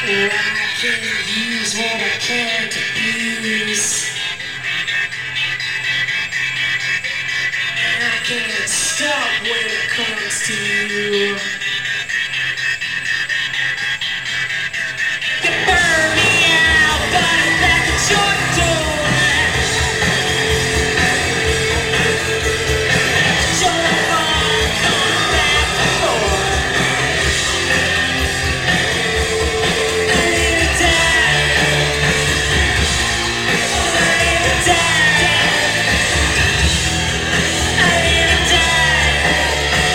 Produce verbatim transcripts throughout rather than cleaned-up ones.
Or I can use what I can't abuse. And I can't stop when it comes to you. You burn me out, but I'm back at your door. Your phone comes back before. I need a dad. I need a dad. I need a dad.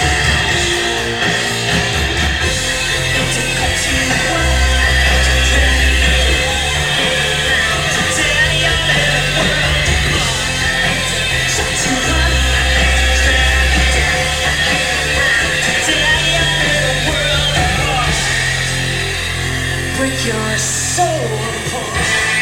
To cut you wide, to drag you around, to tear your little world apart. Shut you up, to drag you down, to tear your little world apart. Break your soul apart.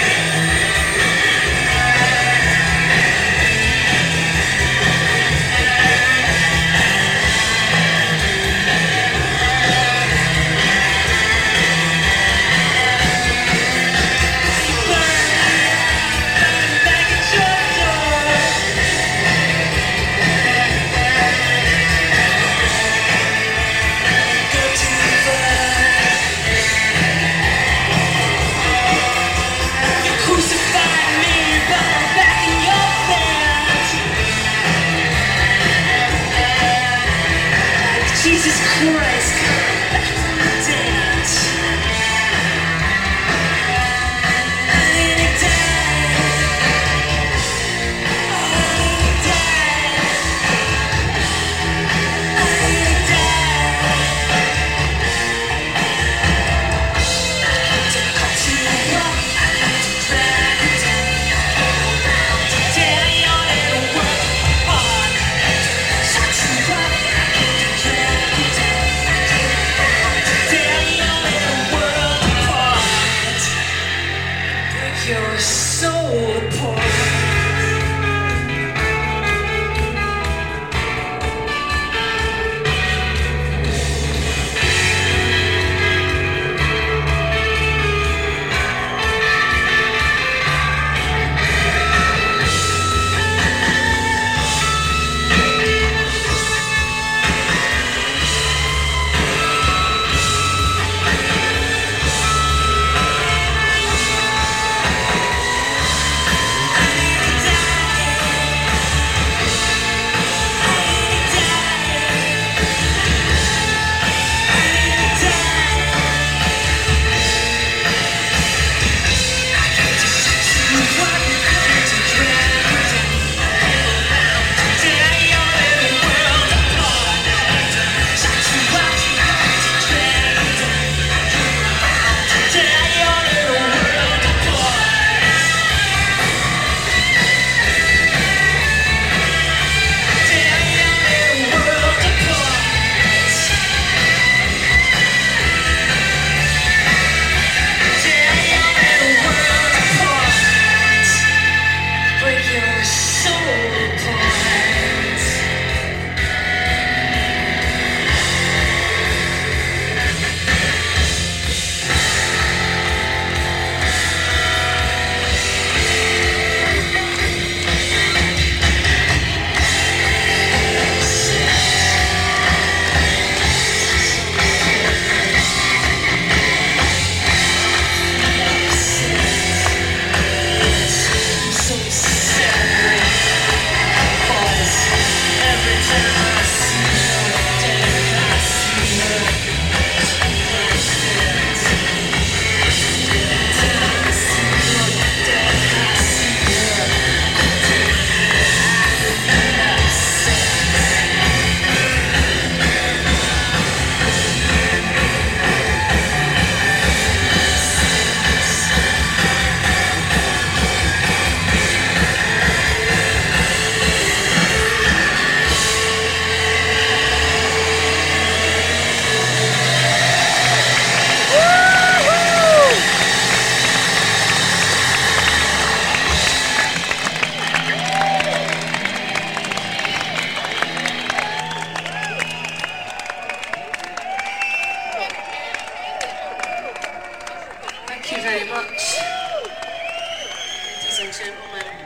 Back at your door. Go too far. and gentlemen.